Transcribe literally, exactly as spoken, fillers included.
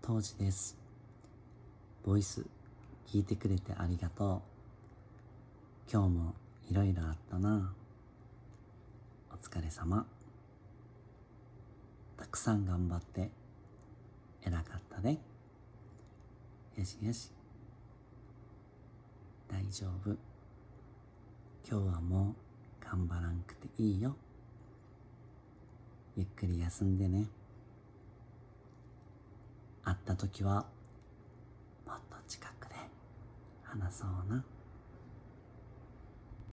当時です。ボイス聞いてくれてありがとう。今日もいろいろあったな。お疲れ様。たくさん頑張って偉かったね。よしよし。大丈夫。今日はもう頑張らんくていいよ。ゆっくり休んでね。会った時はもっと近くで話そうな。